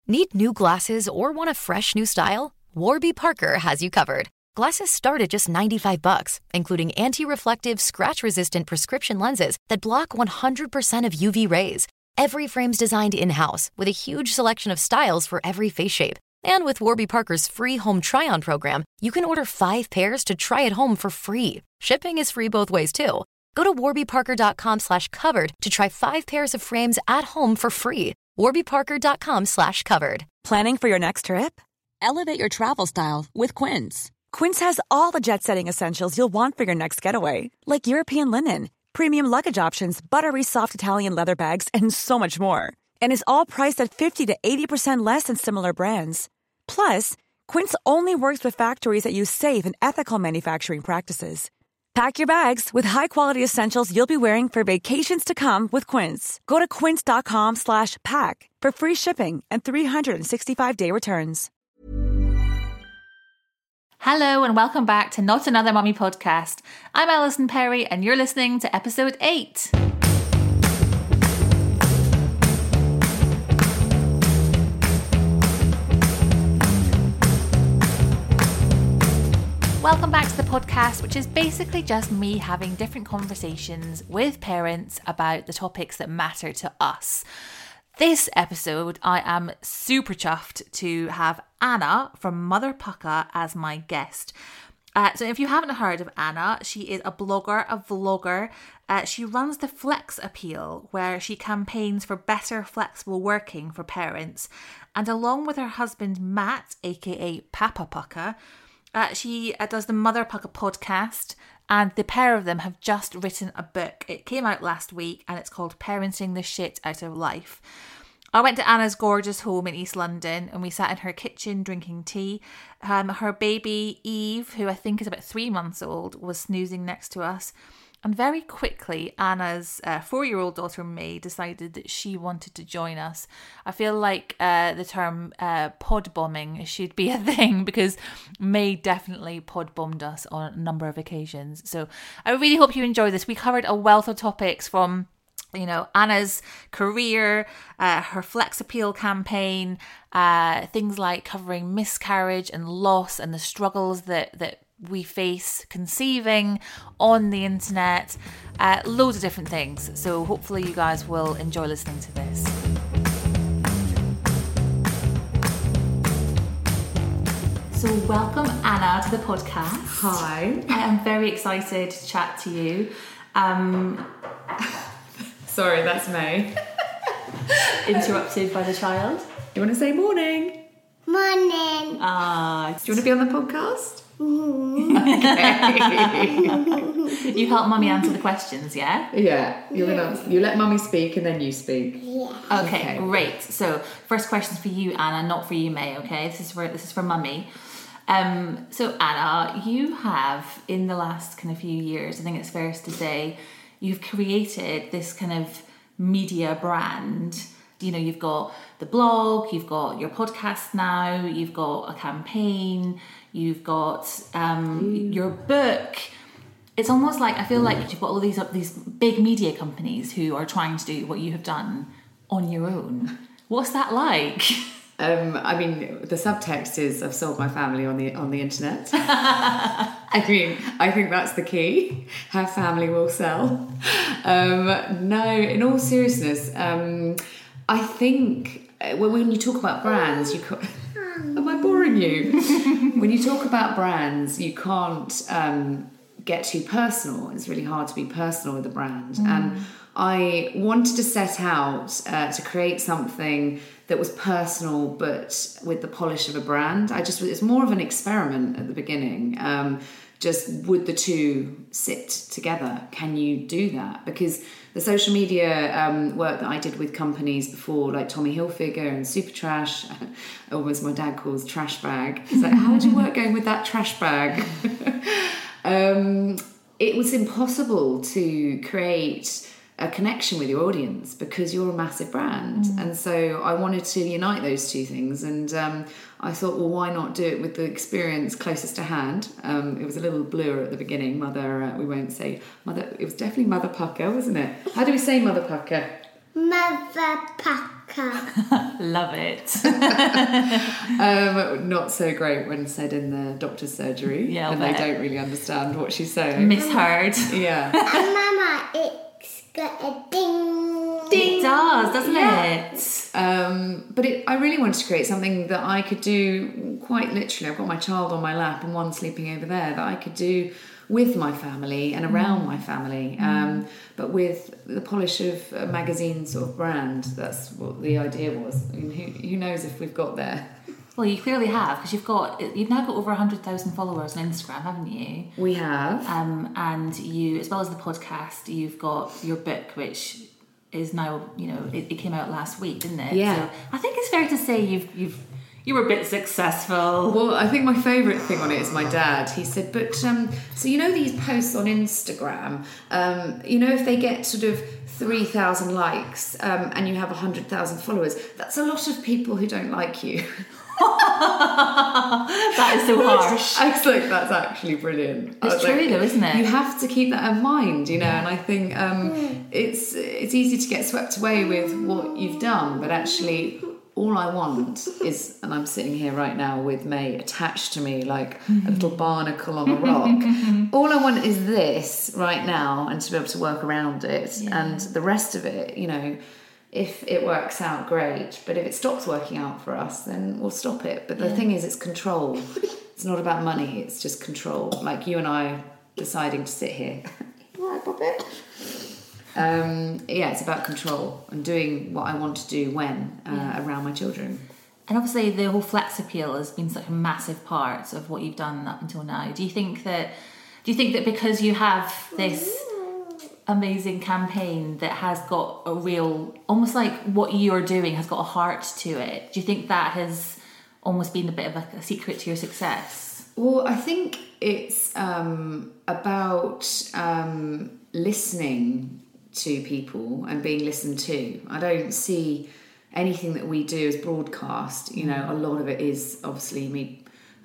Need new glasses or want a fresh new style? Warby Parker has you covered. Glasses start at just $95, including anti-reflective, scratch-resistant prescription lenses that block 100% of UV rays. Every frame's designed in-house with a huge selection of styles for every face shape. And with Warby Parker's free home try-on program, you can order 5 pairs to try at home for free. Shipping is free both ways, too. Go to warbyparker.com/covered to try 5 pairs of frames at home for free. warbyparker.com/covered. Planning for your next trip? Elevate your travel style with Quince. Quince has all the jet-setting essentials you'll want for your next getaway, like European linen, premium luggage options, buttery soft Italian leather bags, and so much more. And is all priced at 50 to 80% less than similar brands. Plus, Quince only works with factories that use safe and ethical manufacturing practices. Pack your bags with high-quality essentials you'll be wearing for vacations to come with Quince. Go to quince.com/pack for free shipping and 365-day returns. Hello and welcome back to Not Another Mummy podcast. I'm Alison Perry and you're listening to episode 8. Welcome back to the podcast, which is basically just me having different conversations with parents about the topics that matter to us. This episode, I am super chuffed to have Anna from Mother Pukka as my guest. So if you haven't heard of Anna, she is a blogger, a vlogger. She runs the Flex Appeal, where she campaigns for better flexible working for parents. And along with her husband, Matt, aka Papa Pukka, she does the Mother Pukka podcast, and the pair of them have just written a book. It came out last week and it's called Parenting the Shit Out of Life. I went to Anna's gorgeous home in East London and we sat in her kitchen drinking tea. Her baby Eve, who I think is about 3 months old, was snoozing next to us. And very quickly, Anna's 4-year-old daughter, May, decided that she wanted to join us. I feel like the term pod bombing should be a thing because May definitely pod bombed us on a number of occasions. So I really hope you enjoy this. We covered a wealth of topics from, you know, Anna's career, her Flex Appeal campaign, things like covering miscarriage and loss and the struggles that we face conceiving on the internet, loads of different things. So hopefully you guys will enjoy listening to this. So welcome Anna to the podcast. Hi. I am very excited to chat to you. Sorry, that's May. Interrupted by the child. You want to say morning? Morning. Do you want to be on the podcast? Okay. You help Mummy answer the questions, yeah? Yeah. You let Mummy speak and then you speak. Yeah. Okay, great. So first question's for you, Anna, not for you, May. Okay, this is for Mummy. So Anna, you have in the last kind of few years, I think it's fair to say, you've created this kind of media brand. You know, you've got the blog, you've got your podcast now, you've got a campaign, you've got your book. It's almost like, I feel like you've got all these big media companies who are trying to do what you have done on your own. What's that like? I mean, the subtext is I've sold my family on the internet. I think that's the key. Have family will sell. No, in all seriousness, I think when you talk about brands, am I boring you? When you talk about brands, you can't get too personal. It's really hard to be personal with a brand. And I wanted to set out to create something that was personal, but with the polish of a brand. It's more of an experiment at the beginning. Just would the two sit together? Can you do that? Because the social media work that I did with companies before, like Tommy Hilfiger and Super Trash, almost my dad calls trash bag. He's like, how would you work going with that trash bag? It was impossible to create a connection with your audience because you're a massive brand. And so I wanted to unite those two things. And I thought, well, why not do it with the experience closest to hand? It was a little blur at the beginning. We won't say Mother. It was definitely Mother Pukka, wasn't it? How do we say Mother Pukka? Mother Pukka. vodka. Love it. Not so great when said in the doctor's surgery. Yeah, and they don't really understand what she's saying. Misheard. Yeah. And Mama, it's got a ding. It does, doesn't it? But I really wanted to create something that I could do quite literally. I've got my child on my lap and one sleeping over there, that I could do with my family and around my family, but with the polish of a magazine sort of brand. That's what the idea was. I mean, who knows if we've got there. Well, you clearly have, because you've now got over 100,000 followers on Instagram, haven't you? We have. And you, as well as the podcast, you've got your book, which is now, it came out last week, didn't it? Yeah. So I think it's fair to say you were a bit successful. Well, I think my favourite thing on it is my dad. He said, but, so these posts on Instagram, if they get sort of 3,000 likes and you have 100,000 followers, that's a lot of people who don't like you. That is so harsh. I was like, that's actually brilliant. It's true though, isn't it? You have to keep that in mind, and I think it's easy to get swept away with what you've done, but actually all I want is, and I'm sitting here right now with May attached to me like a little barnacle on a rock. All I want is this right now, and to be able to work around it, and the rest of it, if it works out, great. But if it stops working out for us, then we'll stop it. But the thing is, it's control. It's not about money, it's just control. Like you and I deciding to sit here. Right, Puppet? It's about control and doing what I want to do when around my children. And obviously the whole Flex Appeal has been such a massive part of what you've done up until now. Do you think that because you have this amazing campaign that has got a real, almost like what you're doing has got a heart to it, do you think that has almost been a bit of a secret to your success? Well, I think it's about listening to people and being listened to. I don't see anything that we do as broadcast. A lot of it is obviously me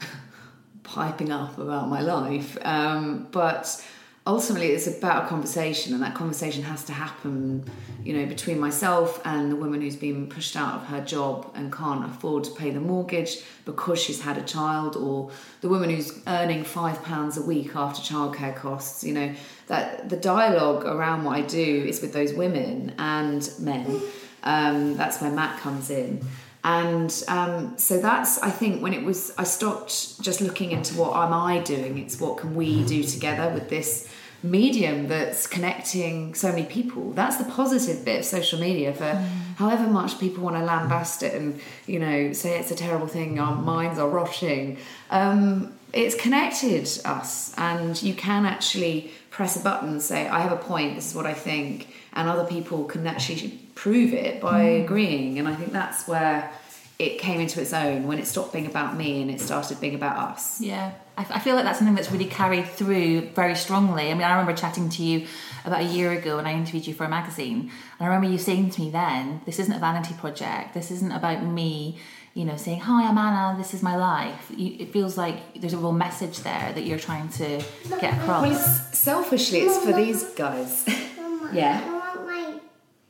piping up about my life, but ultimately it's about a conversation, and that conversation has to happen between myself and the woman who's been pushed out of her job and can't afford to pay the mortgage because she's had a child, or the woman who's earning £5 a week after childcare costs. That the dialogue around what I do is with those women and men. That's where Matt comes in. And so that's, I think, when I stopped just looking into what am I doing, it's what can we do together with this medium that's connecting so many people. That's the positive bit of social media, for however much people want to lambast it and say it's a terrible thing, our minds are rotting. It's connected us, and you can actually press a button and say, I have a point, this is what I think, and other people can actually prove it by agreeing. And I think that's where it came into its own, when it stopped being about me and it started being about us. Yeah, I feel like that's something that's really carried through very strongly. I mean, I remember chatting to you about a year ago when I interviewed you for a magazine, and I remember you saying to me then, this isn't a vanity project, this isn't about me, saying, hi, I'm Anna, this is my life. It feels like there's a real message there that you're trying to get across. Well, selfishly, it's for these guys. Yeah. I want my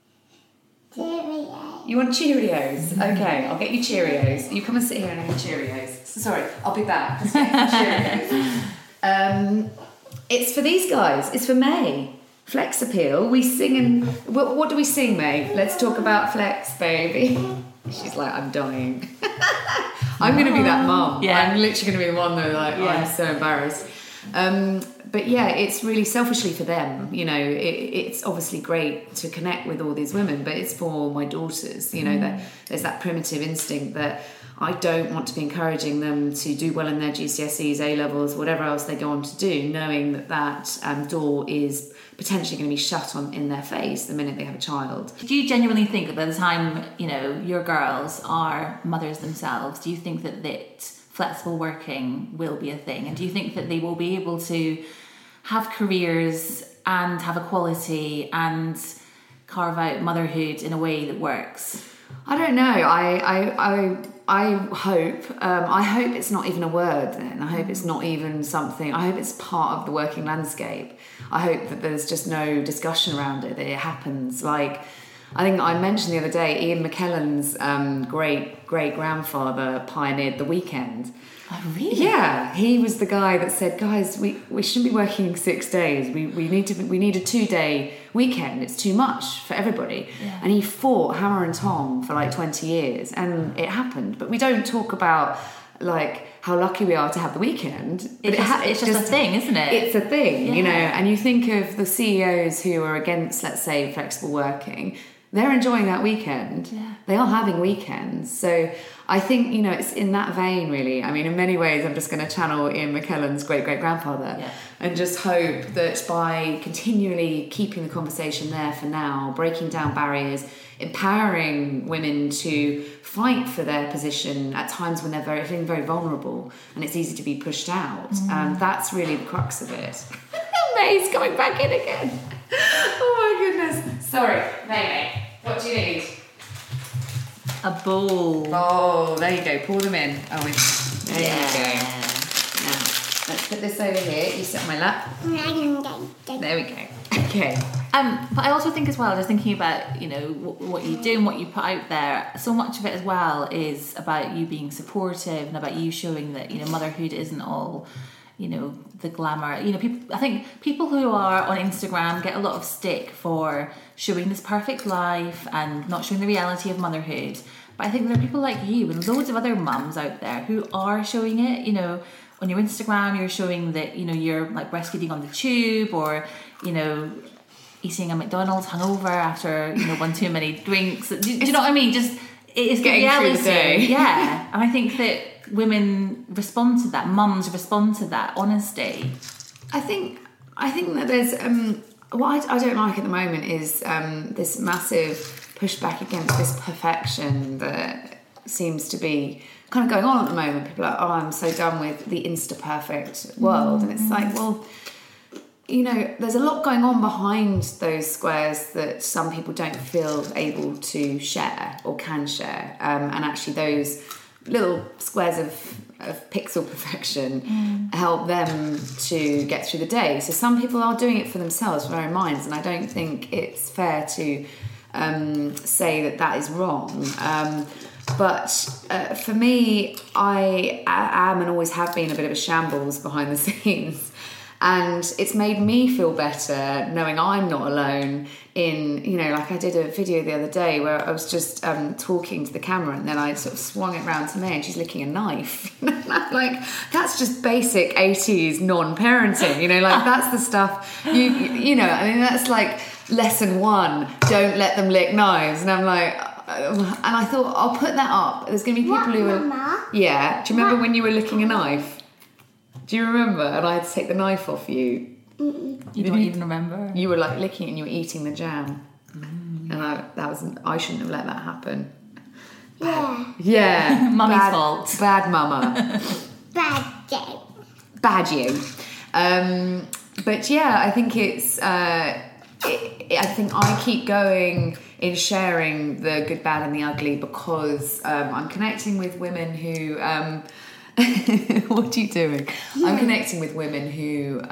Cheerios. You want Cheerios? Okay, I'll get you Cheerios. You come and sit here and have Cheerios. Sorry, I'll be back. Let's get Cheerios. It's for these guys. It's for May. Flex Appeal. We sing and... What do we sing, May? Let's talk about Flex, baby. She's like, I'm dying. I'm going to be that mum. Yeah. I'm literally going to be the one that I'm so embarrassed. But yeah, it's really selfishly for them. It's obviously great to connect with all these women, but it's for my daughters. That there's that primitive instinct that I don't want to be encouraging them to do well in their GCSEs, A-levels, whatever else they go on to do, knowing that door is potentially going to be shut in their face the minute they have a child. Do you genuinely think that by the time, your girls are mothers themselves, do you think that flexible working will be a thing? And do you think that they will be able to have careers and have equality and carve out motherhood in a way that works? I don't know. I hope. I hope it's not even a word then. I hope it's not even something. I hope it's part of the working landscape. I hope that there's just no discussion around it, that it happens. Like, I think I mentioned the other day, Ian McKellen's great-great-grandfather pioneered the weekend. Oh, really? Yeah, he was the guy that said, guys, we shouldn't be working 6 days. We need a 2-day weekend. It's too much for everybody. Yeah. And he fought hammer and tong for like 20 years, and it happened. But we don't talk about like how lucky we are to have the weekend. But it's just a thing, isn't it? It's a thing, Yeah. you know. And you think of the CEOs who are against, let's say, flexible working. They're enjoying that weekend. Yeah. They are having weekends. So I think, you know, it's in that vein, really. I mean, in many ways, I'm just going to channel Ian McKellen's great-great-grandfather and just hope that by continually keeping the conversation there for now, breaking down barriers, empowering women to fight for their position at times when they're feeling very vulnerable and it's easy to be pushed out. That's really the crux of it. May's coming back in again. Oh my goodness. Sorry, May, what do you need? A bowl. Oh, there you go. Pour them in. Oh, there you go. Now, let's put this over here. You sit on my lap. There we go. Okay. But I also think as well, just thinking about, you know, what you do and what you put out there, so much of it as well is about you being supportive and about you showing that, you know, motherhood isn't all, you know, the glamour. You know, I think people who are on Instagram get a lot of stick for showing this perfect life and not showing the reality of motherhood. But I think there are people like you and loads of other mums out there who are showing it. You know, on your Instagram, you're showing that, you know, you're like breastfeeding on the tube, or, you know, eating a McDonald's hungover after, you know, one too many drinks. Do you know what I mean? Just, it's getting the reality. through the day. Yeah. And I think that women respond to that, mums respond to that honesty. I think that there's what I don't like at the moment is this massive pushback against this perfection that seems to be kind of going on at the moment. People are like, oh, I'm so done with the insta-perfect world. And it's like, well, you know, there's a lot going on behind those squares that some people don't feel able to share or can share. And actually those little squares of pixel perfection help them to get through the day. So some people are doing it for themselves, for their own minds, and I don't think it's fair to say that is wrong. But for me, I am and always have been a bit of a shambles behind the scenes. And it's made me feel better knowing I'm not alone in, you know, like I did a video the other day where I was just talking to the camera and then I sort of swung it round to May and she's licking a knife. Like, that's just basic 80s non-parenting, you know, like that's the stuff, you know, I mean, that's like lesson 1, don't let them lick knives. And I'm like, and I thought, I'll put that up. There's going to be people who are... Mama? Yeah. Do you remember when you were licking a knife? Do you remember? And I had to take the knife off you. You don't even remember? You were like licking it and you were eating the jam. And I shouldn't have let that happen. Yeah. Yeah. Mummy's fault. Bad mama. Bad day. Bad you. But yeah, I think it's... I think I keep going in sharing the good, bad and the ugly because I'm connecting with women who... what are you doing? I'm connecting with women who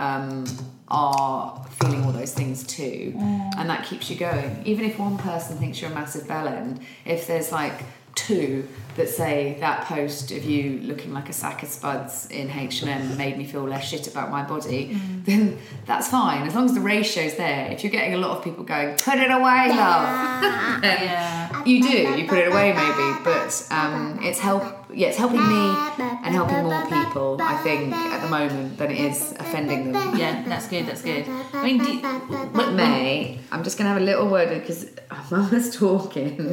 are feeling all those things too, and that keeps you going. Even if one person thinks you're a massive bellend, if there's like 2 that say that post of you looking like a sack of spuds in H&M made me feel less shit about my body, then that's fine. As long as the ratio's there. If you're getting a lot of people going, put it away, love. Yeah. You put it away maybe, but it's helping me and helping more people, I think, at the moment than it is offending them. Yeah, that's good. I mean, But May, I'm just going to have a little word because Mama's talking.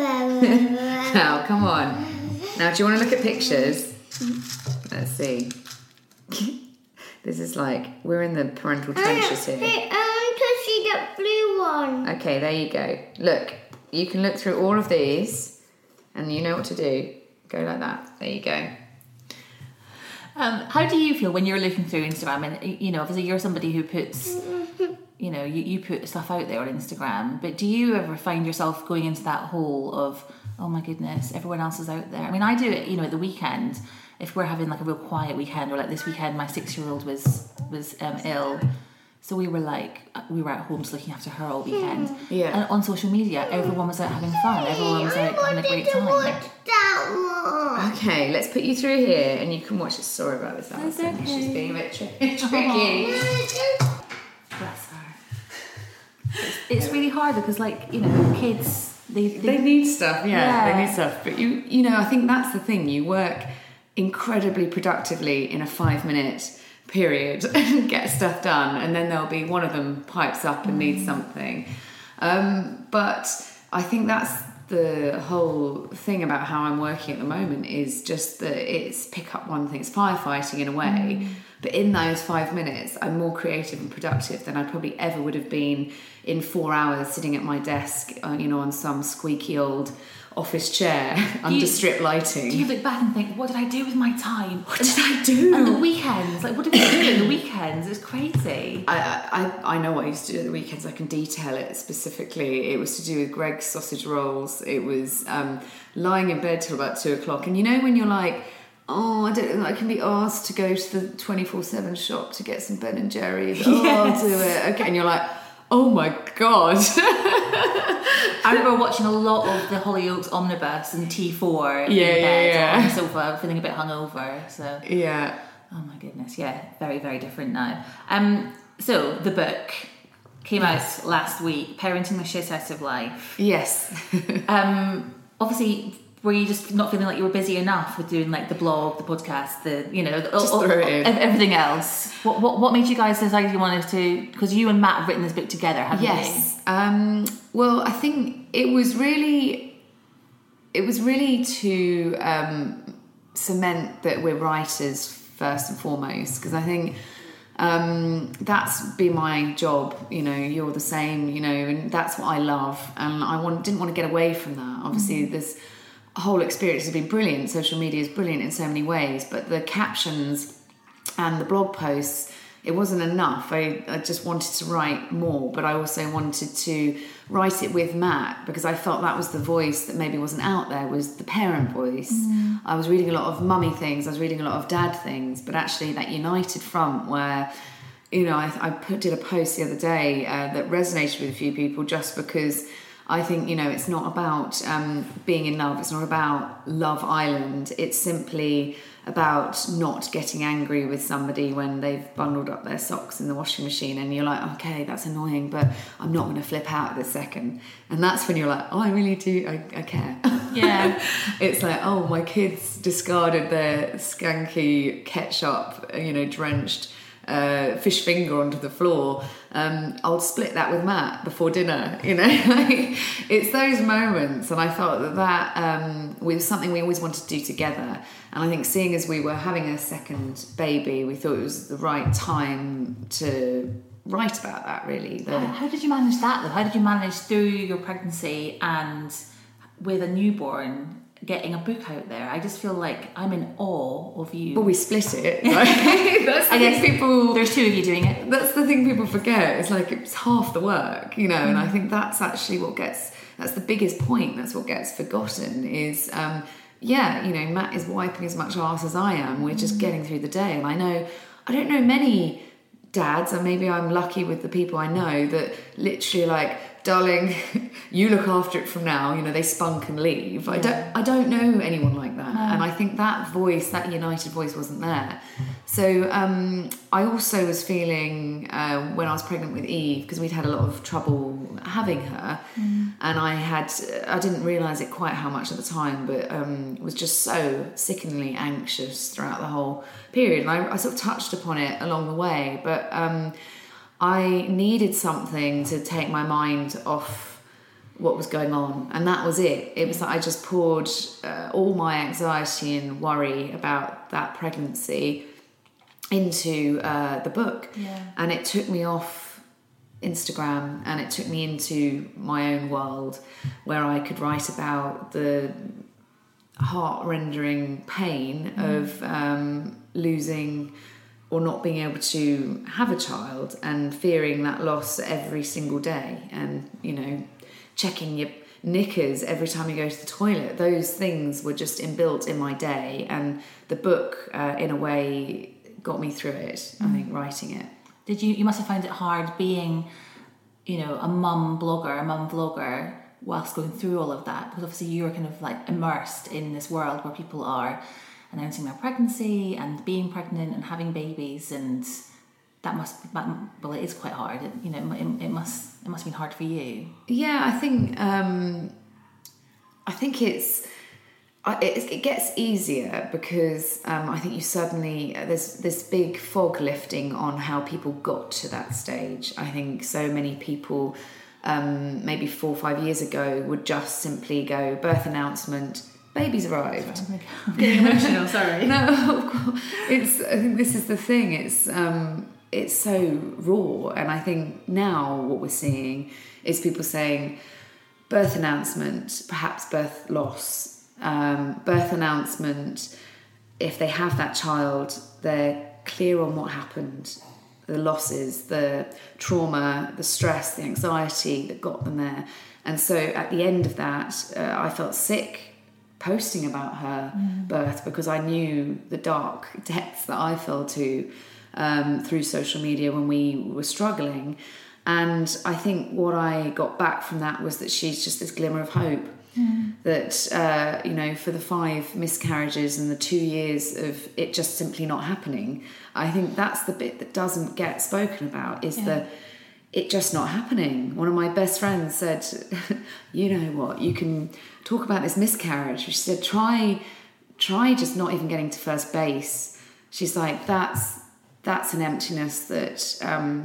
Now, come on. Now, do you want to look at pictures? Let's see. This is like, we're in the parental trenches here. Hey, I want to see that blue one. Okay, there you go. Look, you can look through all of these and you know what to do. Go like that. There you go. how do you feel when you're looking through Instagram? And, you know, obviously you're somebody who puts, you know, you put stuff out there on Instagram, but do you ever find yourself going into that hole of, oh my goodness, everyone else is out there? I mean, I do it, you know, at the weekend, if we're having like a real quiet weekend, or like this weekend, my 6-year-old was ill. So we were at home just looking after her all weekend. Yeah. And on social media, everyone was out having fun. Everyone was out having a great time. Okay, let's put you through here and you can watch it. Sorry about this, Alison. okay. She's being a bit tricky. Bless her. It's really hard because, like, you know, kids, they need stuff, Yeah. they need stuff. But you know, I think that's the thing. You work incredibly productively in a 5-minute period and get stuff done, and then there'll be one of them pipes up and needs something. But I think that's the whole thing about how I'm working at the moment, is just that it's pick up one thing. It's firefighting in a way, but in those 5 minutes I'm more creative and productive than I probably ever would have been in 4 hours sitting at my desk, you know, on some squeaky old office chair under strip lighting. Do you look back and think, what did I do with my time? What did I do? And the weekends, like, what did we do in the weekends? It's crazy. I know what I used to do at the weekends. I can detail it specifically. It was to do with Greg's sausage rolls. It was lying in bed till about 2 o'clock. And you know when you're like, oh, I don't know, I can be asked to go to the 24/7 shop to get some Ben and Jerry's. Oh, yes. I'll do it. Okay, and you're like, oh my God. I remember watching a lot of the Hollyoaks Omnibus and T4 in bed on the sofa, feeling a bit hungover. So yeah. Oh my goodness, yeah, very, very different now. So the book came out last week, Parenting the Shit Out of Life. Yes. Obviously, were you just not feeling like you were busy enough with doing like the blog, the podcast, just throw it in. Everything else? What made you guys decide you wanted to? Because you and Matt have written this book together, haven't you? Yes. Well, I think it was really to cement that we're writers first and foremost, because I think that's been my job. You know, you're the same. You know, and that's what I love, and didn't want to get away from that. Obviously, this whole experience has been brilliant. Social media is brilliant in so many ways, but the captions and the blog posts, it wasn't enough. I just wanted to write more, but I also wanted to write it with Matt, because I felt that was the voice that maybe wasn't out there, was the parent voice. I was reading a lot of mummy things, I was reading a lot of dad things, but actually that united front where, you know, I did a post the other day that resonated with a few people, just because I think, you know, it's not about being in love. It's not about Love Island. It's simply about not getting angry with somebody when they've bundled up their socks in the washing machine and you're like, okay, that's annoying, but I'm not going to flip out this second. And that's when you're like, oh, I really do, I care. Yeah. It's like, oh, my kids discarded their skanky ketchup, you know, drenched fish finger onto the floor. I'll split that with Matt before dinner, you know. Like, it's those moments, and I felt that was something we always wanted to do together. And I think, seeing as we were having a second baby, we thought it was the right time to write about that, really. How did you manage that, though? How did you manage through your pregnancy and with a newborn getting a book out there? I just feel like I'm in awe of you. Well, we split it. Right? That's I guess people. There's two of you doing it. That's the thing people forget. It's like it's half the work, you know. And I think that's actually that's the biggest point. That's what gets forgotten. Is you know, Matt is wiping as much arse as I am. We're just getting through the day, and I don't know many dads, and maybe I'm lucky with the people I know that literally like, darling, you look after it from now, you know, they spunk and leave. Yeah. I don't know anyone like that. No. And I think that voice, that united voice, wasn't there. So I also was feeling when I was pregnant with Eve, because we'd had a lot of trouble having her, and I didn't realise it quite how much at the time, but was just so sickeningly anxious throughout the whole period. And I sort of touched upon it along the way, but I needed something to take my mind off what was going on, and that was it. It was like I just poured all my anxiety and worry about that pregnancy into the book. Yeah. And it took me off Instagram, and it took me into my own world where I could write about the heart-rendering pain of losing or not being able to have a child, and fearing that loss every single day, and, you know, checking your knickers every time you go to the toilet. Those things were just inbuilt in my day, and the book in a way got me through it. I think, writing it. you must have found it hard being, a mum blogger, a mum vlogger, whilst going through all of that, because obviously you're kind of like immersed in this world where people are announcing their pregnancy and being pregnant and having babies, and it is quite hard. It must have been hard for you. Yeah, I think it gets easier because I think you suddenly, there's this big fog lifting on how people got to that stage. I think so many people maybe 4 or 5 years ago would just simply go, birth announcement, baby's arrived. I'm getting emotional, sorry. No, of course. I think this is the thing, it's so raw, and I think now what we're seeing is people saying birth announcement, perhaps birth loss, birth announcement, if they have that child, they're clear on what happened, the losses, the trauma, the stress, the anxiety that got them there. And so at the end of that, I felt sick posting about her birth, because I knew the dark depths that I fell to through social media when we were struggling. And I think what I got back from that was that she's just this glimmer of hope. That, for the 5 miscarriages and the 2 years of it just simply not happening, I think that's the bit that doesn't get spoken about, is that it just not happening. One of my best friends said, you know what, you can talk about this miscarriage. She said, try just not even getting to first base. She's like, that's an emptiness that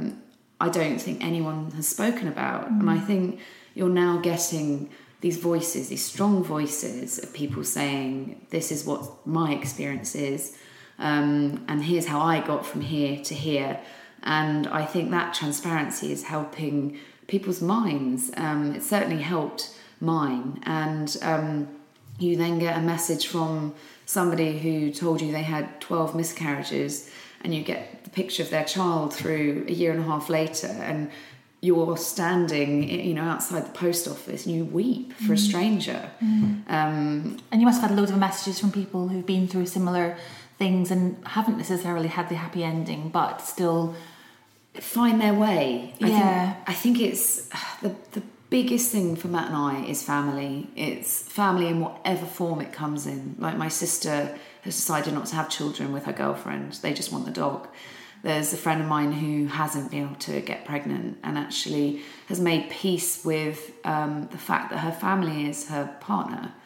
I don't think anyone has spoken about. And I think you're now getting these voices, these strong voices of people saying, this is what my experience is, and here's how I got from here to here. And I think that transparency is helping people's minds. It certainly helped mine. And you then get a message from somebody who told you they had 12 miscarriages, and you get the picture of their child through a year and a half later, and you're standing, outside the post office, and you weep for a stranger. And you must have had loads of messages from people who've been through similar things and haven't necessarily had the happy ending, but still find their way. Yeah. I think it's the biggest thing for Matt and I is family. It's family in whatever form it comes in. Like, my sister has decided not to have children with her girlfriend. They just want the dog. There's a friend of mine who hasn't been able to get pregnant and actually has made peace with the fact that her family is her partner.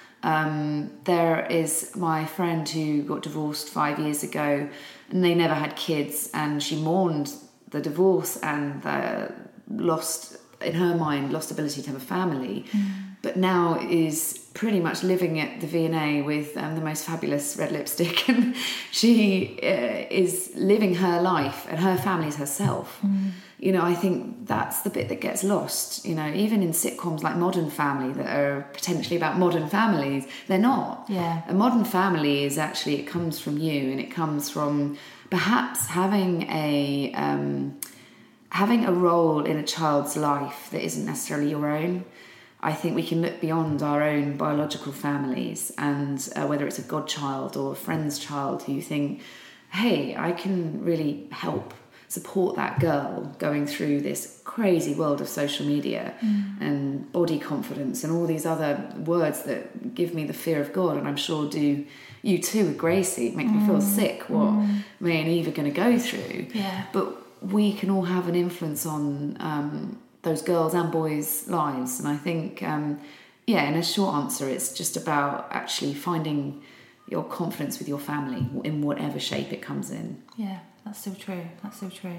There is my friend who got divorced 5 years ago, and they never had kids, and she mourned the divorce and lost ability to have a family, but now is pretty much living at the V&A with the most fabulous red lipstick, and she is living her life, and her family is herself. I think that's the bit that gets lost. Even in sitcoms like Modern Family that are potentially about modern families, they're not. Yeah. A modern family is actually, it comes from you, and it comes from perhaps having a role in a child's life that isn't necessarily your own. I think we can look beyond our own biological families, and whether it's a godchild or a friend's child, who you think, hey, I can really help support that girl going through this crazy world of social media and body confidence and all these other words that give me the fear of God, and I'm sure do you too with Gracie. It makes me feel sick what me and Eve are going to go through. Yeah. But we can all have an influence on those girls' and boys' lives. And I think, in a short answer, it's just about actually finding your confidence with your family in whatever shape it comes in. Yeah, that's so true. That's so true.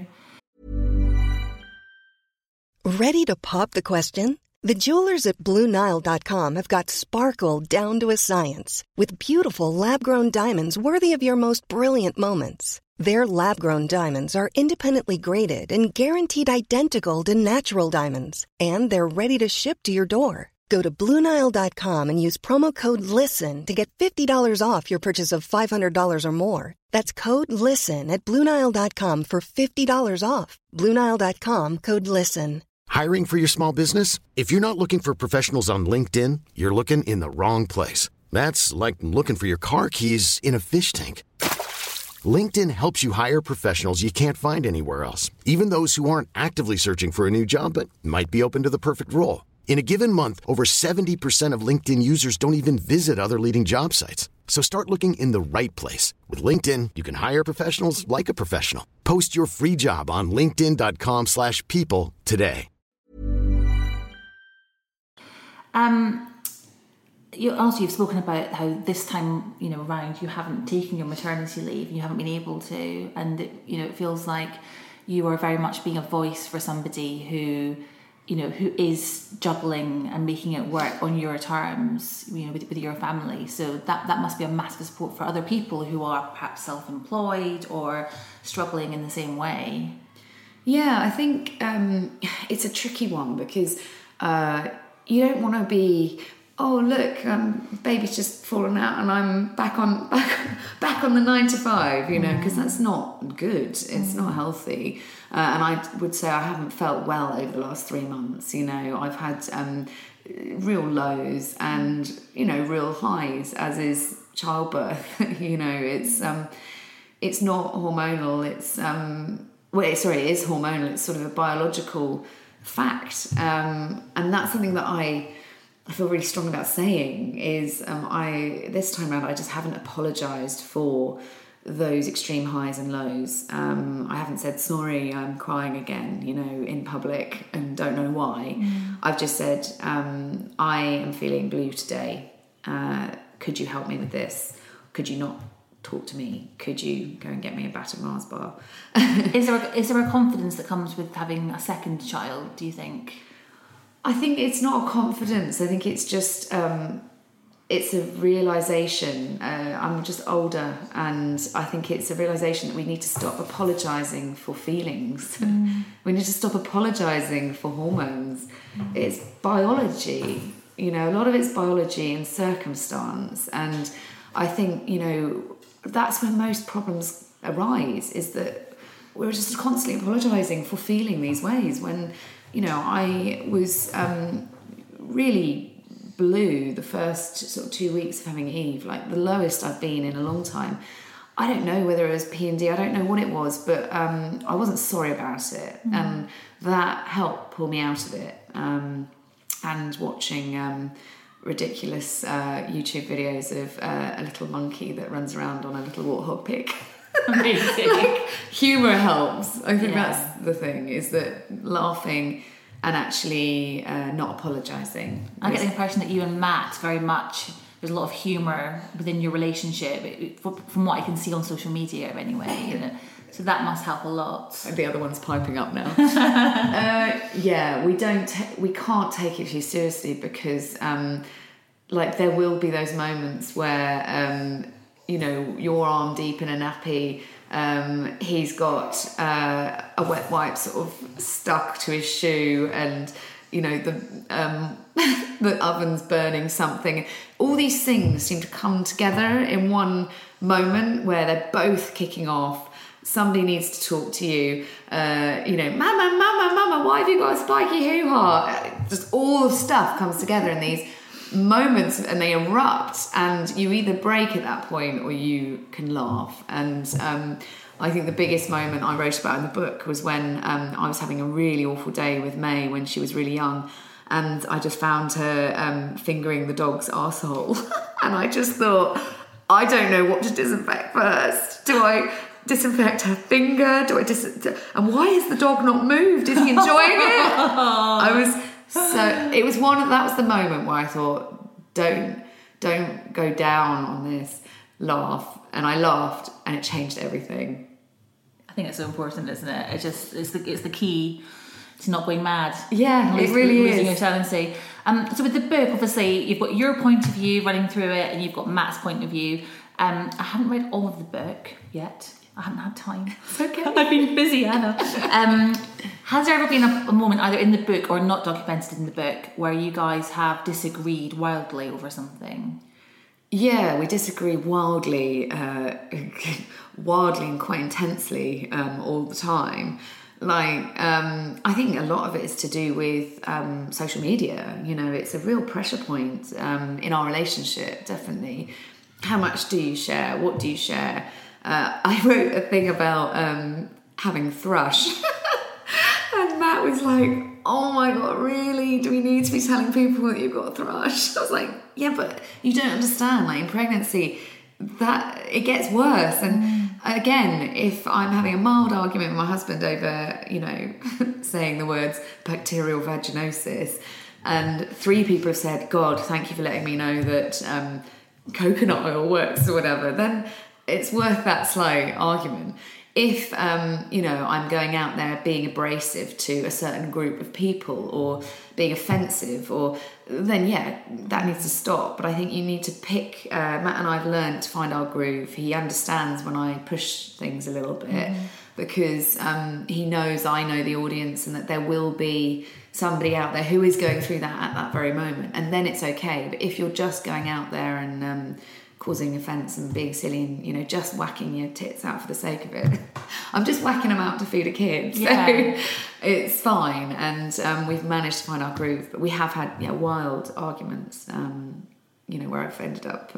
Ready to pop the question? The jewelers at BlueNile.com have got sparkle down to a science with beautiful lab-grown diamonds worthy of your most brilliant moments. Their lab-grown diamonds are independently graded and guaranteed identical to natural diamonds, and they're ready to ship to your door. Go to BlueNile.com and use promo code LISTEN to get $50 off your purchase of $500 or more. That's code LISTEN at BlueNile.com for $50 off. BlueNile.com, code LISTEN. Hiring for your small business? If you're not looking for professionals on LinkedIn, you're looking in the wrong place. That's like looking for your car keys in a fish tank. LinkedIn helps you hire professionals you can't find anywhere else, even those who aren't actively searching for a new job but might be open to the perfect role. In a given month, over 70% of LinkedIn users don't even visit other leading job sites. So start looking in the right place. With LinkedIn, you can hire professionals like a professional. Post your free job on linkedin.com/people today. You've spoken about how this time, around, you haven't taken your maternity leave, you haven't been able to, and it feels like you are very much being a voice for somebody who is juggling and making it work on your terms, with your family. So that must be a massive support for other people who are perhaps self-employed or struggling in the same way. Yeah, I think it's a tricky one because you don't want to be, oh look, baby's just fallen out and I'm back on the 9 to 5, because that's not good. It's not healthy. And I would say I haven't felt well over the last 3 months. I've had real lows and, real highs, as is childbirth. It's not hormonal. It is hormonal. It's sort of a biological fact. And that's something that I feel really strong about saying is this time around I just haven't apologised for those extreme highs and lows. I haven't said, sorry, I'm crying again, in public and don't know why. I've just said, I am feeling blue today. Could you help me with this? Could you not talk to me? Could you go and get me a battered Mars bar? Is there a confidence that comes with having a second child, do you think? I think it's not a confidence. I think it's just... it's a realisation. I'm just older, and I think it's a realisation that we need to stop apologising for feelings. We need to stop apologising for hormones. It's biology, a lot of it's biology and circumstance. And I think, that's where most problems arise, is that we're just constantly apologising for feeling these ways. When, I was really... blue the first sort of 2 weeks of having Eve, like the lowest I've been in a long time. I don't know whether it was P&D, I don't know what it was, but I wasn't sorry about it, and that helped pull me out of it. And watching ridiculous YouTube videos of a little monkey that runs around on a little warthog pig. Amazing. Humour helps. I think that's the thing, is that laughing and actually not apologising. I get the impression that you and Matt very much, there's a lot of humour within your relationship, from what I can see on social media anyway. So that must help a lot. The other one's piping up now. We can't take it too seriously because there will be those moments where you're arm deep in a nappy. He's got a wet wipe sort of stuck to his shoe, and the oven's burning something. All these things seem to come together in one moment where they're both kicking off. Somebody needs to talk to you. Mama, why have you got a spiky hoo-ha? Just all the stuff comes together in these moments, and they erupt, and you either break at that point or you can laugh. And I think the biggest moment I wrote about in the book was when I was having a really awful day with May when she was really young, and I just found her fingering the dog's arsehole. And I just thought, I don't know what to disinfect first. Do I disinfect her finger? And why is the dog not moved? Is he enjoying it? That was the moment where I thought, don't go down on this, laugh. And I laughed, and it changed everything. I think it's so important, isn't it? It's the key to not going mad. Yeah, it really is. Losing your tendency. So with the book, obviously, you've got your point of view running through it, and you've got Matt's point of view. I haven't read all of the book yet. I haven't had time. It's okay. I've been busy, Anna. Has there ever been a moment, either in the book or not documented in the book, where you guys have disagreed wildly over something? Yeah, we disagree wildly and quite intensely all the time. I think a lot of it is to do with social media. It's a real pressure point in our relationship, definitely. How much do you share? What do you share? I wrote a thing about having thrush. And Matt was like, oh my God, really? Do we need to be telling people that you've got thrush? I was like, yeah, but you don't understand. Like in pregnancy, that it gets worse. And again, if I'm having a mild argument with my husband over, you know, saying the words bacterial vaginosis, and 3 people have said, God, thank you for letting me know that coconut oil works or whatever, then it's worth that slight argument. If, you know, I'm going out there being abrasive to a certain group of people or being offensive, then yeah, that needs to stop. But I think you need to pick, Matt and I have learned to find our groove. He understands when I push things a little bit because he knows I know the audience and that there will be somebody out there who is going through that at that very moment. And then it's okay. But if you're just going out there and causing offence and being silly and, you know, just whacking your tits out for the sake of it. I'm just whacking them out to feed a kid. So it's fine. And we've managed to find our groove. But we have had wild arguments, you know, where I've ended up,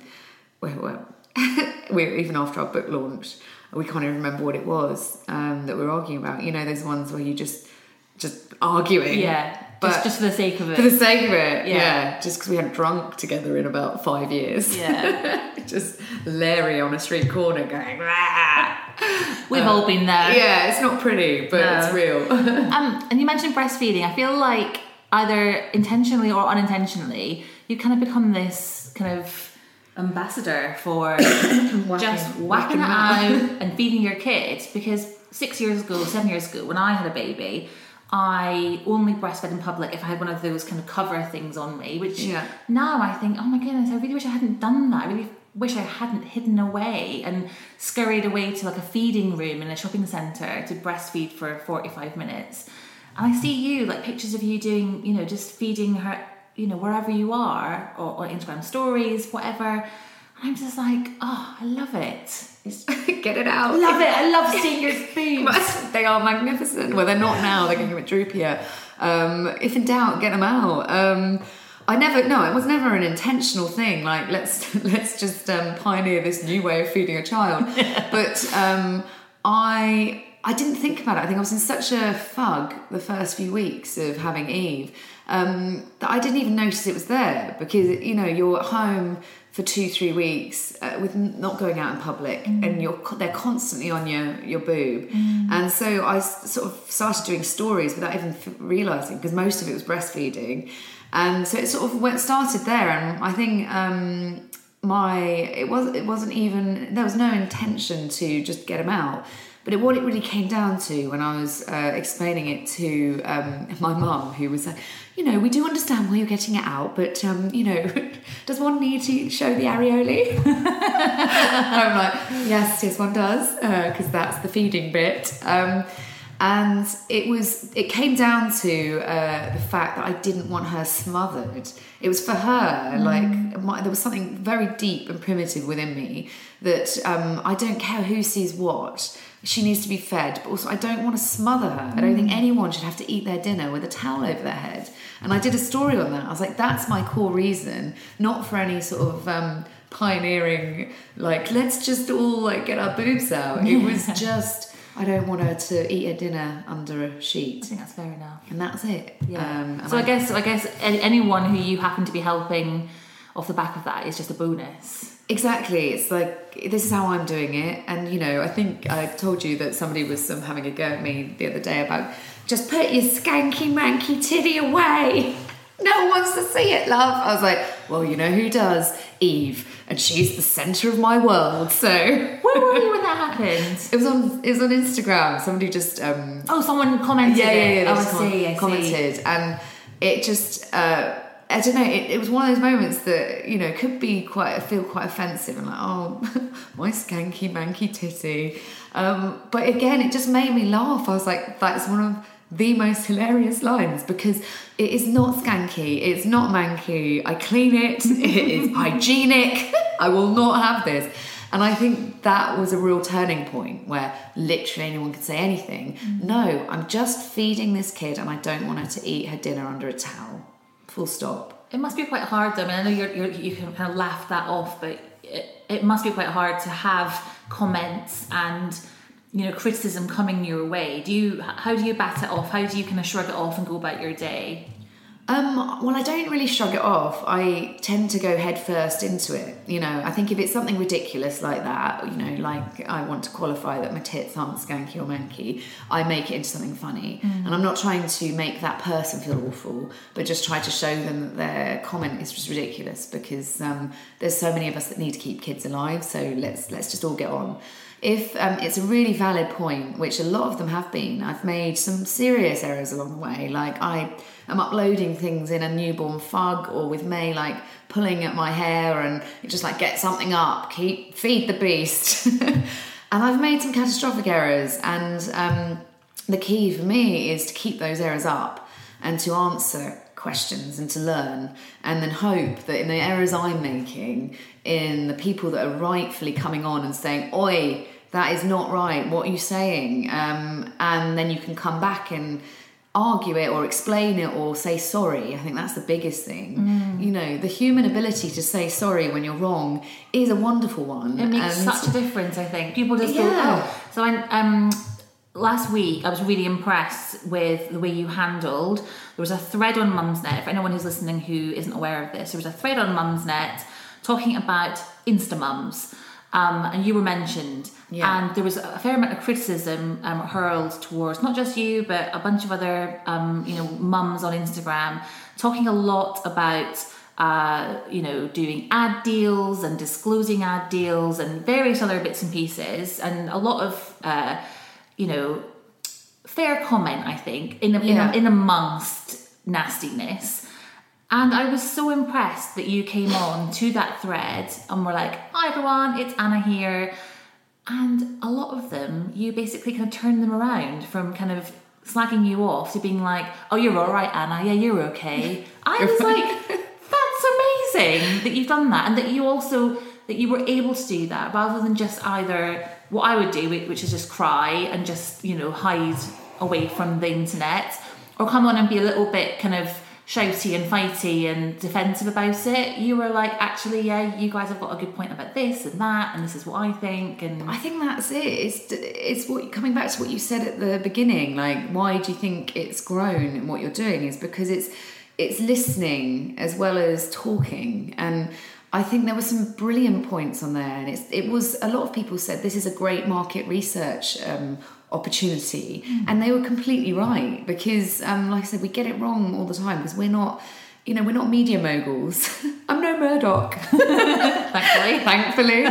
we're even after our book launch, we can't even remember what it was that we were arguing about. You know, those ones where you just arguing. Yeah. But just for the sake of it. For the sake of it, yeah. Just because we hadn't drunk together in about 5 years. Yeah. Just Larry on a street corner going, rah! We've all been there. Yeah, it's not pretty, but it's real. And you mentioned breastfeeding. I feel like either intentionally or unintentionally, you kind of become this kind of ambassador for just whacking it out and feeding your kids. Because 7 years ago, when I had a baby, I only breastfed in public if I had one of those kind of cover things on me, which now I think, oh my goodness, I really wish I hadn't done that. I really wish I hadn't hidden away and scurried away to like a feeding room in a shopping centre to breastfeed for 45 minutes. And I see you, like pictures of you doing, you know, just feeding her, you know, wherever you are, or Instagram stories, whatever. And I'm just like, oh, I love it. Get it out. Love it. I love seeing your boobs. They are magnificent. Well, they're not now. They're getting a bit droopier. If in doubt, get them out. It was never an intentional thing. Like, let's just pioneer this new way of feeding a child. But I didn't think about it. I think I was in such a fug the first few weeks of having Eve that I didn't even notice it was there, because, you know, you're at home for 2-3 weeks with not going out in public, and they're constantly on your boob. And so I sort of started doing stories without even realising, because most of it was breastfeeding. And so it sort of started there. And I think it wasn't even, there was no intention to just get them out. But what it really came down to when I was explaining it to my mum, who was like, you know, we do understand why you're getting it out, but, you know, does one need to show the areolae? I'm like, yes, one does, because that's the feeding bit. And it came down to the fact that I didn't want her smothered. It was for her, there was something very deep and primitive within me that I don't care who sees what. She needs to be fed, but also I don't want to smother her. I don't think anyone should have to eat their dinner with a towel over their head. And I did a story on that. I was like, that's my core reason, not for any sort of pioneering, like, let's just all like get our boobs out. It was just, I don't want her to eat her dinner under a sheet. I think that's fair enough. And that's it. Yeah. So I guess anyone who you happen to be helping off the back of that is just a bonus. Exactly. It's like, this is how I'm doing it. And, you know, I think I told you that somebody was having a go at me the other day about, just put your skanky manky titty away. No one wants to see it, love. I was like, well, you know who does? Eve. And she's the centre of my world. So where were you when that happened? It was on Instagram. Somebody just someone commented. Yeah. I commented. And it just I don't know, it was one of those moments that, you know, could be feel quite offensive, and like, oh, my skanky manky titty. But again, it just made me laugh. I was like, that's one of the most hilarious lines, because it is not skanky, it's not manky, I clean it, it is hygienic, I will not have this. And I think that was a real turning point where literally anyone could say anything. No, I'm just feeding this kid and I don't want her to eat her dinner under a towel. Full stop. It must be quite hard though. I mean, I know you can kind of laugh that off, but it must be quite hard to have comments and, you know, criticism coming your way, how do you bat it off? How do you kind of shrug it off and go about your day? Well, I don't really shrug it off. I tend to go head first into it. You know, I think if it's something ridiculous like that, you know, like I want to qualify that my tits aren't skanky or manky, I make it into something funny. And I'm not trying to make that person feel awful, but just try to show them that their comment is just ridiculous, because there's so many of us that need to keep kids alive. So let's just all get on. If it's a really valid point, which a lot of them have been, I've made some serious errors along the way. Like I'm uploading things in a newborn fug, or with May like pulling at my hair and just like, get something up, feed the beast. And I've made some catastrophic errors, and the key for me is to keep those errors up and to answer questions and to learn, and then hope that in the errors I'm making, in the people that are rightfully coming on and saying, oi, that is not right, what are you saying? And then you can come back and argue it or explain it or say sorry. I think that's the biggest thing. You know, the human ability to say sorry when you're wrong is a wonderful one. It makes such a difference, I think. People just go, oh. So last week I was really impressed with the way you handled, there was a thread on Mumsnet, for anyone who's listening who isn't aware of this, there was a thread on Mumsnet talking about Insta-mums. And you were mentioned, and there was a fair amount of criticism hurled towards not just you, but a bunch of other, mums on Instagram, talking a lot about, doing ad deals and disclosing ad deals and various other bits and pieces, and a lot of, fair comment, I think, in amongst nastiness. And I was so impressed that you came on to that thread and were like, hi everyone, it's Anna here. And a lot of them, you basically kind of turned them around from kind of slagging you off to being like, oh, you're all right, Anna. Yeah, you're okay. I was like, that's amazing that you've done that. And that you were able to do that rather than just either what I would do, which is just cry and just, hide away from the internet, or come on and be a little bit kind of shouty and fighty and defensive about it. You were like, actually, yeah, you guys have got a good point about this and that, and this is what I think. And I think that's it. It's what, coming back to what you said at the beginning, like, why do you think it's grown and what you're doing is because it's listening as well as talking. And I think there were some brilliant points on there, and it was a lot of people said this is a great market research opportunity, and they were completely right, because like I said, we get it wrong all the time because we're not media moguls. I'm no Murdoch, thankfully.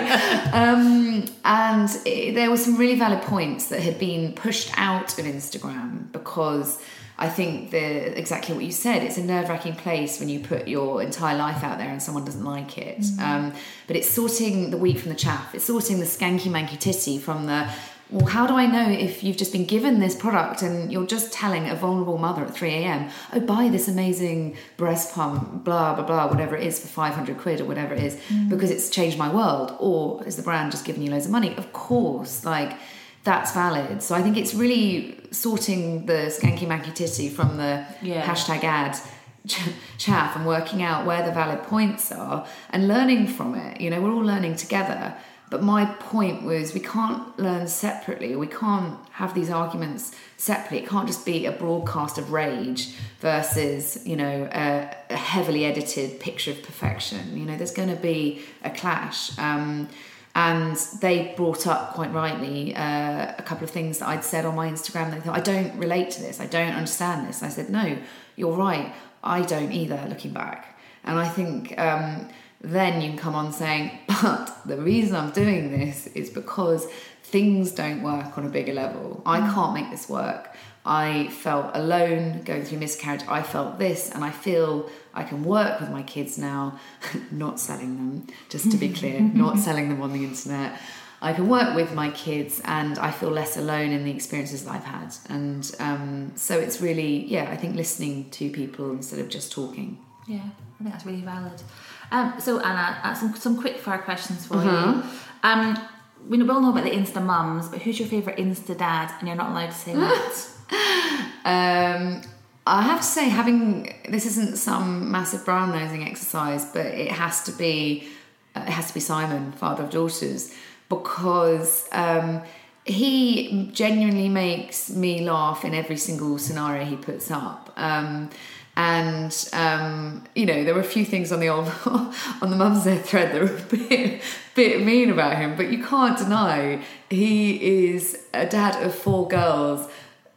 And there were some really valid points that had been pushed out of Instagram, because I think exactly what you said, it's a nerve-wracking place when you put your entire life out there and someone doesn't like it. But it's sorting the wheat from the chaff. It's sorting the skanky manky titty from the, well, how do I know if you've just been given this product and you're just telling a vulnerable mother at 3 a.m, oh, buy this amazing breast pump, blah, blah, blah, whatever it is, for 500 quid or whatever it is, because it's changed my world? Or is the brand just giving you loads of money? Of course, that's valid. So I think it's really sorting the skanky manky titty from the hashtag ad chaff and working out where the valid points are and learning from it. We're all learning together. But my point was, we can't learn separately. We can't have these arguments separately. It can't just be a broadcast of rage versus, a heavily edited picture of perfection. There's going to be a clash. And they brought up, quite rightly, a couple of things that I'd said on my Instagram. They thought, I don't relate to this. I don't understand this. And I said, no, you're right. I don't either, looking back. And I think then you can come on saying, but the reason I'm doing this is because things don't work on a bigger level. I can't make this work. I felt alone going through miscarriage. I felt this, and I feel I can work with my kids now, not selling them, just to be clear, not selling them on the internet. I can work with my kids, and I feel less alone in the experiences that I've had. And so it's really, I think listening to people instead of just talking. Yeah, I think that's really valid. So Anna, some quick fire questions for you. We all know about the Insta mums, but who's your favourite Insta dad? And you're not allowed to say that. I have to say, this isn't some massive brown nosing exercise, but it has to be Simon, father of daughters, because he genuinely makes me laugh in every single scenario he puts up. There were a few things on the Mumsnet thread that were a bit mean about him, but you can't deny he is a dad of 4 girls,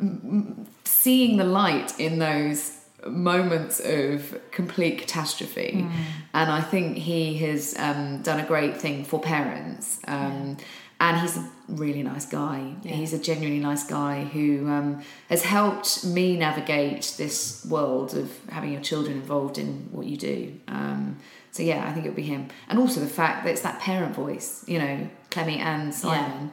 seeing the light in those moments of complete catastrophe. And I think he has done a great thing for parents. And he's a really nice guy. Yeah. He's a genuinely nice guy who has helped me navigate this world of having your children involved in what you do. So yeah, I think it'll be him. And also the fact that it's that parent voice, Clemmy and Simon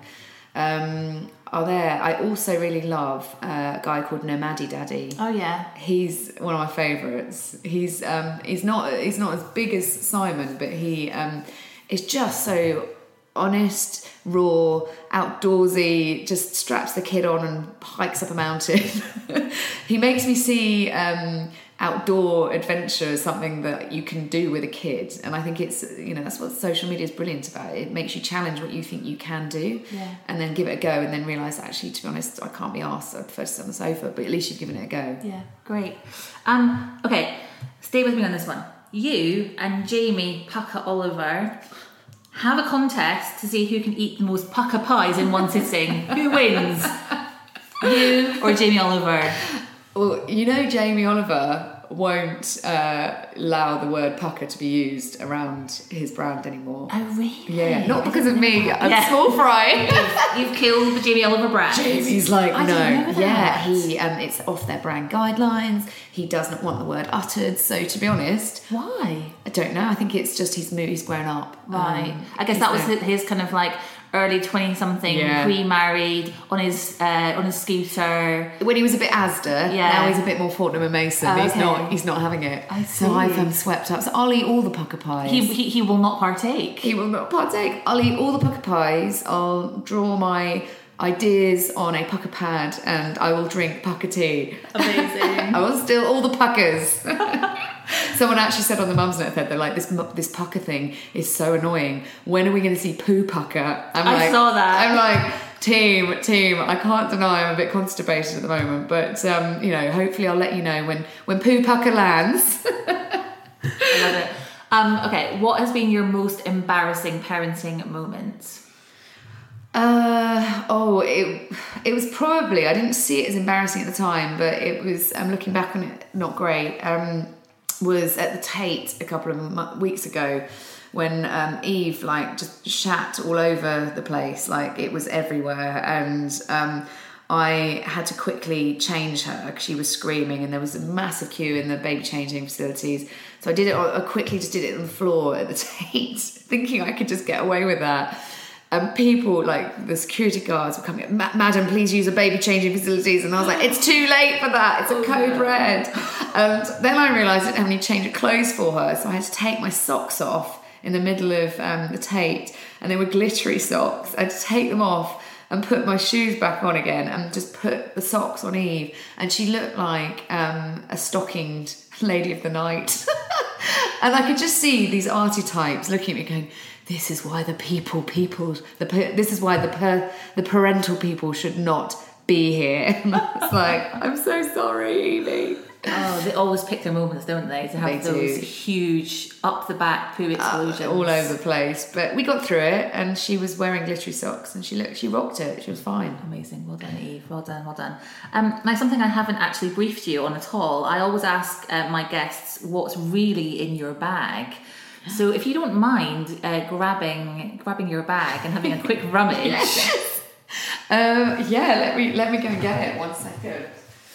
are there. I also really love a guy called Nomadi Daddy. Oh yeah. He's one of my favourites. He's not as big as Simon, but he is just so honest, raw, outdoorsy, just straps the kid on and hikes up a mountain. He makes me see outdoor adventure as something that you can do with a kid, and I think it's that's what social media is brilliant about. It makes you challenge what you think you can do, and then give it a go, and then realise actually, to be honest, I can't be arsed. I prefer to sit on the sofa, but at least you've given it a go. Yeah, great. Okay, stay with me on this one. You and Jamie Pucker Oliver have a contest to see who can eat the most pucker pies in one sitting. Who wins? You or Jamie Oliver? Well, Jamie Oliver won't allow the word pucker to be used around his brand anymore. Oh, really? Yeah, not because of me. I'm small fry. You've killed the Jamie Oliver brand. Jamie's like, I no. didn't know that. Yeah, it's off their brand guidelines. He doesn't want the word uttered. So to be honest, why? I don't know. I think it's just he's grown up. Right. I guess that was his kind of like early 20-something, pre-married, on his scooter. When he was a bit Asda, now he's a bit more Fortnum and Mason. Okay. He's not having it. I see. So I've swept up. So I'll eat all the pucker pies. He will not partake. He will not partake. I'll eat all the pucker pies. I'll draw my ideas on a pucker pad, and I will drink pucker tea. Amazing. I will steal all the puckers. Someone actually said on the Mumsnet thread, they're like, this pucker thing is so annoying. When are we going to see poo pucker? I saw that. I'm like, team, I can't deny I'm a bit constipated at the moment, but hopefully I'll let you know when poo pucker lands. I love it. Okay, what has been your most embarrassing parenting moment? It was probably, I didn't see it as embarrassing at the time, but it was, looking back on it, not great. Was at the Tate a couple of weeks ago when Eve just shat all over the place, it was everywhere, and I had to quickly change her because she was screaming, and there was a massive queue in the baby changing facilities. So I quickly just did it on the floor at the Tate, thinking I could just get away with that. And people, the security guards were coming, madam, please use a baby changing facilities. And I was like, it's too late for that. It's a code red. And then I realised I didn't have any change of clothes for her. So I had to take my socks off in the middle of the Tate. And they were glittery socks. I had to take them off and put my shoes back on again and just put the socks on Eve. And she looked like a stockinged lady of the night. And I could just see these arty types looking at me going, this is why this is why the parental people should not be here. And I was like, I'm so sorry, Evie. Oh, they always pick their moments, don't they? To have those huge up the back poo explosions all over the place. But we got through it, and she was wearing glittery socks, and she rocked it. She was fine. Amazing. Well done, Eve. Well done. Now, something I haven't actually briefed you on at all. I always ask my guests what's really in your bag. So if you don't mind grabbing your bag and having a quick rummage. Yes. Let me go and get it. 1 second.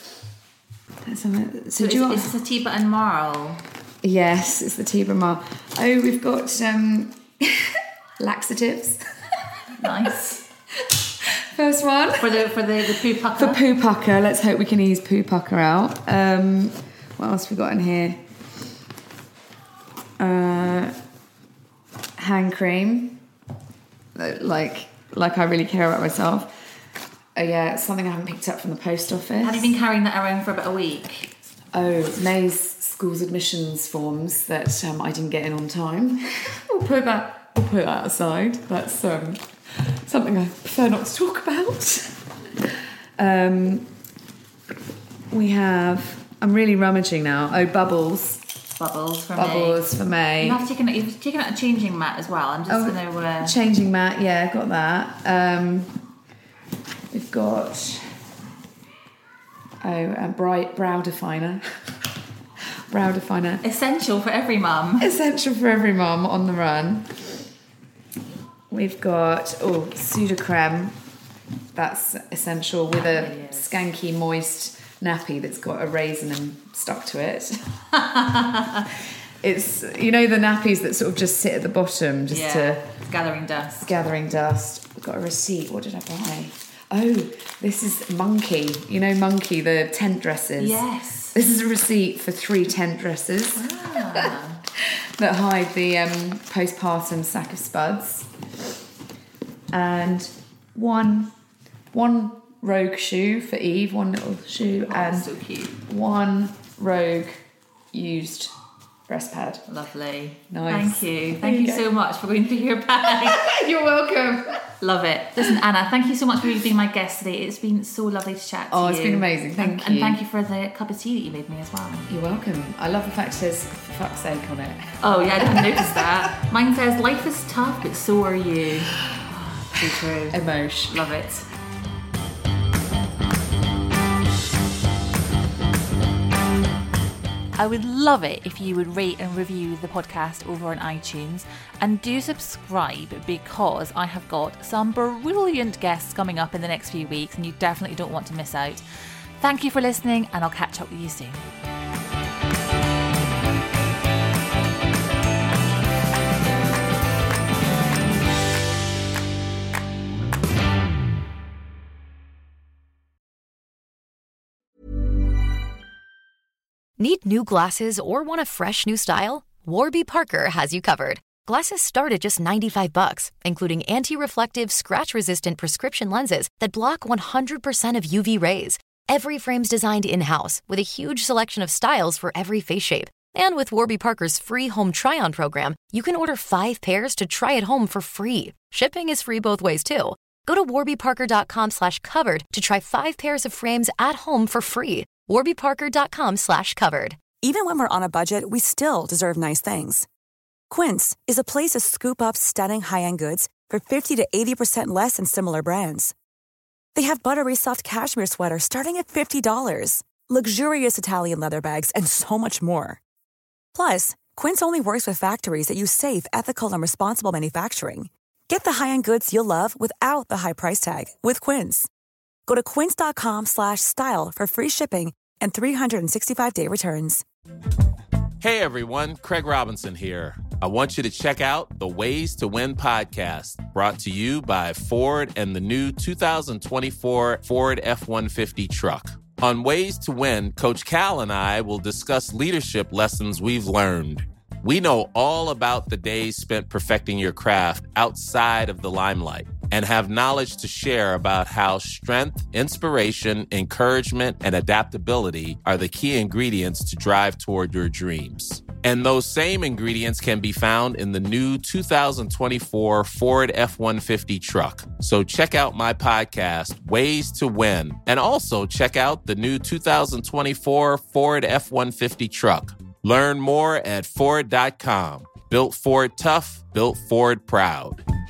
So is this a Tiba and Marl? Yes, it's the Tiba and Marl. Oh, we've got laxatives. Nice. First one for the poo pucker. For poo pucker, let's hope we can ease poo pucker out. What else we got in here? Hand cream, like I really care about myself. It's something I haven't picked up from the post office. Have you been carrying that around for about a week? May's school's admissions forms that I didn't get in on time. We'll put that aside. That's something I prefer not to talk about. We have, I'm really rummaging now. Oh, Bubbles. Bubbles for May. You've taken out a changing mat as well. I'm just going to... Changing mat, yeah, got that. We've got... a brow definer. Brow definer. Essential for every mum. Essential for every mum on the run. We've got, Sudocreme. That's essential with a skanky, moist nappy that's got a raisin stuck to it. It's, the nappies that sort of just sit at the bottom to... gathering dust. We've got a receipt. What did I buy? Oh, this is Monkey. Monkey, the tent dresses. Yes. This is a receipt for 3 tent dresses that hide the postpartum sack of spuds. And one Rogue shoe for Eve, one little shoe, and so cute. One Rogue used breast pad. Lovely. Nice. Thank you so much for going through your bag. You're welcome. Love it. Listen, Anna, thank you so much for being my guest today. It's been so lovely to chat to you. Oh, it's been amazing. Thank you. And thank you for the cup of tea that you made me as well. You're welcome. I love the fact it says "for fuck's sake" on it. Oh yeah, I didn't notice that. Mine says "life is tough, but so are you." So true. Emotion. Love it. I would love it if you would rate and review the podcast over on iTunes, and do subscribe because I have got some brilliant guests coming up in the next few weeks and you definitely don't want to miss out. Thank you for listening, and I'll catch up with you soon. Need new glasses or want a fresh new style? Warby Parker has you covered. Glasses start at just $95, including anti-reflective, scratch-resistant prescription lenses that block 100% of UV rays. Every frame's designed in-house with a huge selection of styles for every face shape. And with Warby Parker's free home try-on program, you can order 5 pairs to try at home for free. Shipping is free both ways, too. Go to warbyparker.com/covered to try 5 pairs of frames at home for free. warbyparker.com/covered. Even when we're on a budget, we still deserve nice things. Quince is a place to scoop up stunning high-end goods for 50 to 80% less than similar brands. They have buttery soft cashmere sweaters starting at $50, luxurious Italian leather bags, and so much more. Plus, Quince only works with factories that use safe, ethical, and responsible manufacturing. Get the high-end goods you'll love without the high price tag with Quince. Go to quince.com/style for free shipping and 365-day returns. Hey everyone, Craig Robinson here. I want you to check out the Ways to Win podcast, brought to you by Ford and the new 2024 Ford F-150 truck. On Ways to Win, Coach Cal and I will discuss leadership lessons we've learned. We know all about the days spent perfecting your craft outside of the limelight, and have knowledge to share about how strength, inspiration, encouragement, and adaptability are the key ingredients to drive toward your dreams. And those same ingredients can be found in the new 2024 Ford F-150 truck. So check out my podcast, Ways to Win, and also check out the new 2024 Ford F-150 truck. Learn more at Ford.com. Built Ford tough, built Ford proud.